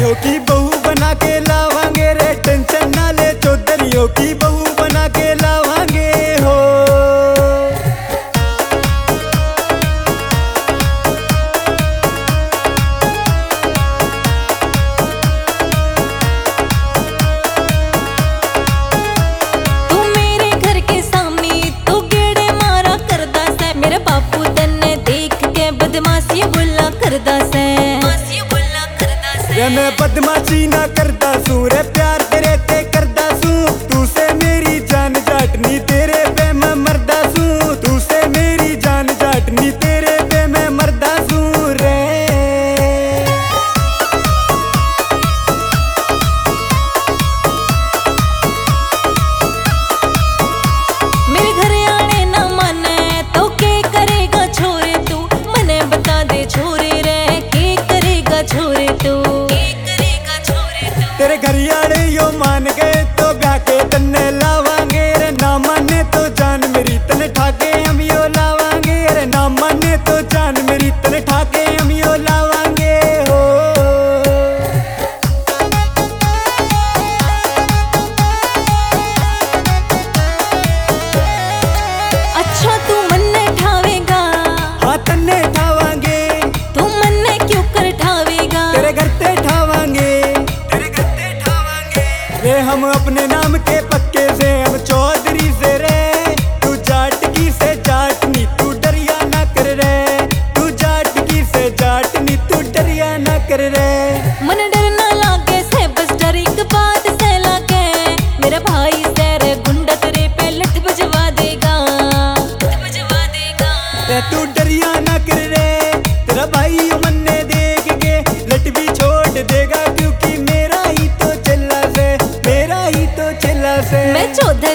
चौधरियों की बहू बना के लावांगे रे, टेंशन ना ले चौधरियों की बहू बना के लावांगे हो। तू मेरे घर के सामने तू गेड़े मारा करदा से, मेरे बापू तन्ने देख के बदमाशी बोला करदा से। रे मैं बदमाशी ना करता सू रे, प्यार तेरे ते करदा सू, तू से मेरी जान जाटनी तेरे पे मैं मरदा सू, तू से मेरी जान जाटनी तेरे पे मैं मरदा सू रे। मेरे घर आने ना माने तो के करेगा छोरे तू, मने बता दे छोरे रे के करेगा छोरे तू। तेरे घरियाड़े यो मान गए तो ब्याह के तन्ने लावांगे रे, ना माने तो जान मेरी तने ठाके हम यो लावांगे रे, ना माने तो जान मेरी तने ठाके हम यो लावांगे हो। अच्छा तू मन्ने ठावेगा? हाँ तन्ने ठावांगे। तू मन्ने क्यों कर ठावेगा? तेरे घर ते ठावांगे रे, हम अपने नाम के पक्के से हम चौधरी से रे, तू जाट की से जाटनी तू डरिया ना कर रे, तू जाट की से जाटनी तू डरिया ना कर रे। मन डर ना लागे से बस डर एक बात से लागे, मेरा भाई तेरे गुंडा तेरे पे लठ बजवा देगा। ते तू डरिया ना कर रे, तेरा भाई मन्ने देख के लठ भी छोड़ देगा, क्योंकि मेरा ही तो चला से, मेरा ही तो चला से। मैं चौधरी